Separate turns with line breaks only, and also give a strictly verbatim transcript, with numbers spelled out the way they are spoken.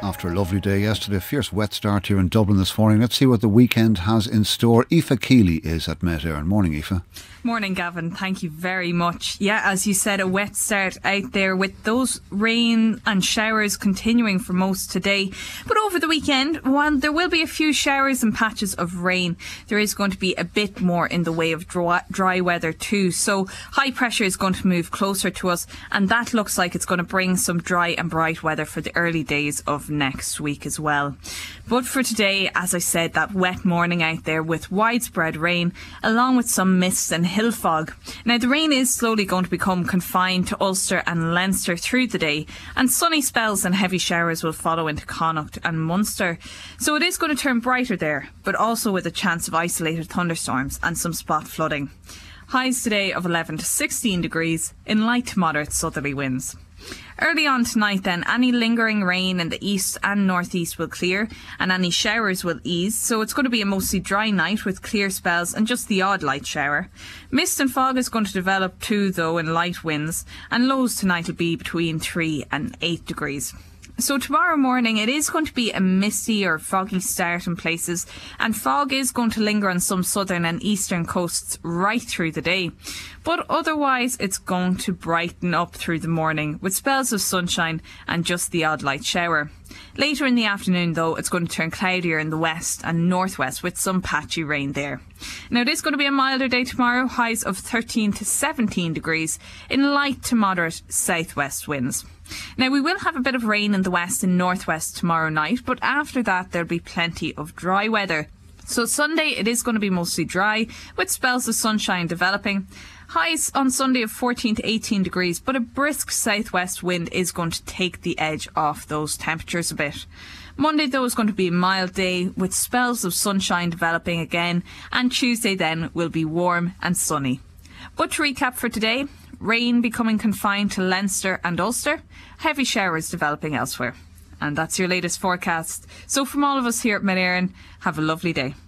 After a lovely day yesterday, a fierce wet start here in Dublin this morning. Let's see what the weekend has in store. Aoife Keeley is at Met Éireann. Morning, Aoife.
Morning, Gavin. Thank you very much. Yeah, as you said, a wet start out there with those rain and showers continuing for most today. But over the weekend, while there will be a few showers and patches of rain, there is going to be a bit more in the way of dry, dry weather too. So high pressure is going to move closer to us, and that looks like it's going to bring some dry and bright weather for the early days of next week as well. But for today, as I said, that wet morning out there with widespread rain along with some mist and hill fog. Now the rain is slowly going to become confined to Ulster and Leinster through the day, and sunny spells and heavy showers will follow into Connacht and Munster. So it is going to turn brighter there, but also with a chance of isolated thunderstorms and some spot flooding. Highs today of eleven to sixteen degrees in light to moderate southerly winds. Early on tonight then, any lingering rain in the east and northeast will clear and any showers will ease, so it's going to be a mostly dry night with clear spells and just the odd light shower. Mist and fog is going to develop too though in light winds, and lows tonight will be between three and eight degrees. So tomorrow morning it is going to be a misty or foggy start in places, and fog is going to linger on some southern and eastern coasts right through the day. But otherwise it's going to brighten up through the morning with spells of sunshine and just the odd light shower. Later in the afternoon though, it's going to turn cloudier in the west and northwest with some patchy rain there. Now it is going to be a milder day tomorrow, highs of thirteen to seventeen degrees in light to moderate southwest winds. Now we will have a bit of rain in the west and northwest tomorrow night, but after that there'll be plenty of dry weather. So Sunday it is going to be mostly dry with spells of sunshine developing. Highs on Sunday of fourteen to eighteen degrees, but a brisk southwest wind is going to take the edge off those temperatures a bit. Monday though is going to be a mild day with spells of sunshine developing again, and Tuesday then will be warm and sunny. But to recap for today, rain becoming confined to Leinster and Ulster, heavy showers developing elsewhere. And that's your latest forecast. So from all of us here at Met Éireann, have a lovely day.